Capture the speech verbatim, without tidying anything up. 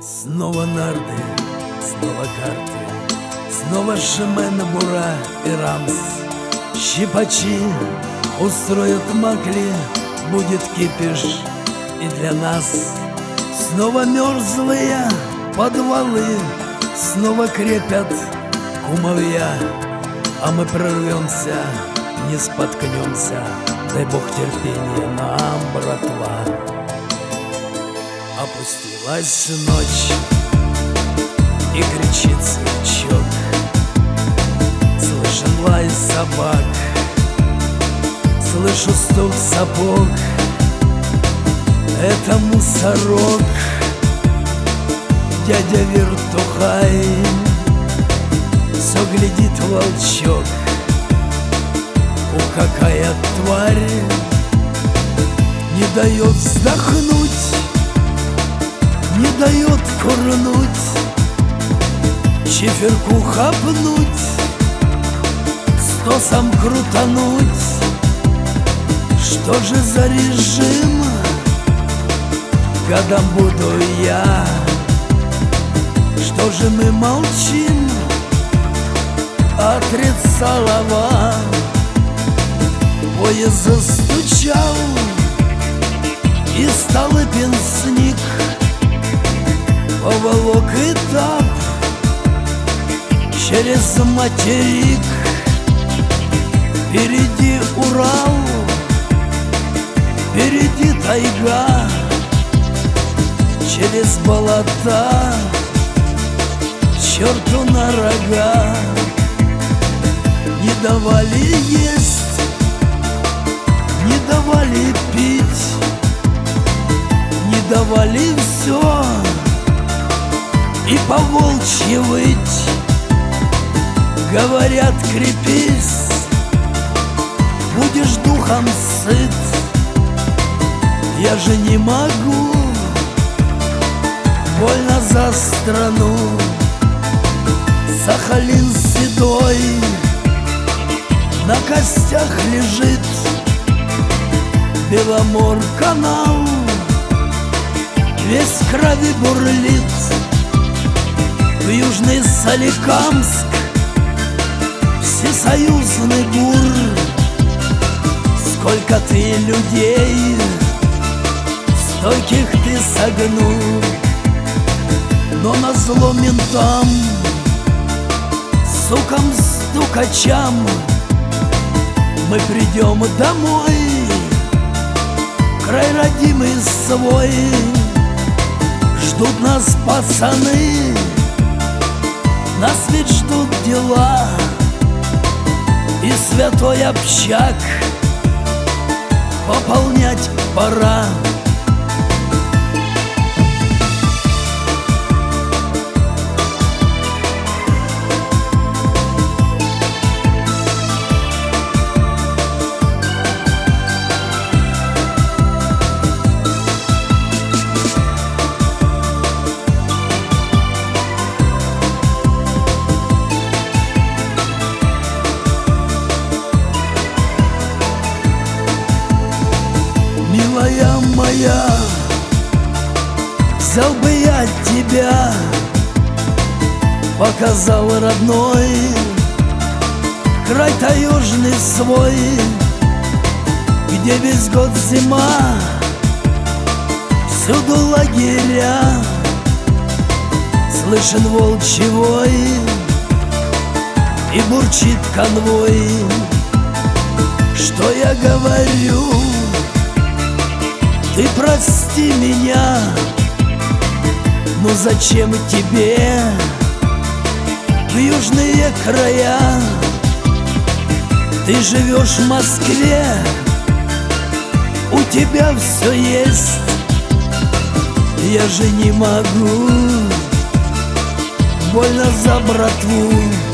Снова нарды, снова карты, снова Шемен, Бура и Рамс. Щипачи устроят макли, будет кипиш и для нас. Снова мерзлые подвалы, снова крепят кумовья, а мы прорвемся, не споткнемся, дай Бог терпения нам, братва. Опустилась ночь и кричит сверчок, слышен лай собак, слышу стук сапог. Это мусорок, дядя Вертухай, все глядит волчок. У какая тварь не дает вздохнуть, не дает курнуть, чиферку хапнуть, стосом крутануть. Что же за режим годом буду я? Что же мы молчим? Отрицалова. Поезд застучал, и Столыпин сник, поволок этап через материк. Впереди Урал, впереди тайга, через болота, черту на рога. Не давали есть, не давали пить, не давали все и по-волчьи выть. Говорят, крепись, будешь духом сыт. Я же не могу, больно за страну. Сахалин седой на костях лежит, Беломор-канал весь в крови бурлит. В Южный Соликамск всесоюзный бур. Сколько ты людей стольких ты согнул, но назло ментам, сукам, стукачам мы придем домой, край родимый свой. Ждут нас пацаны, нас ведь ждут дела, и святой общак пополнять пора. Милая моя, взял бы я тебя, показал родной край таежный свой, где весь год зима, всюду лагеря, слышен волчий вой и бурчит конвой. Что я говорю? Ты прости меня, но зачем тебе в южные края? Ты живешь в Москве, у тебя все есть. Я же не могу, больно за братву.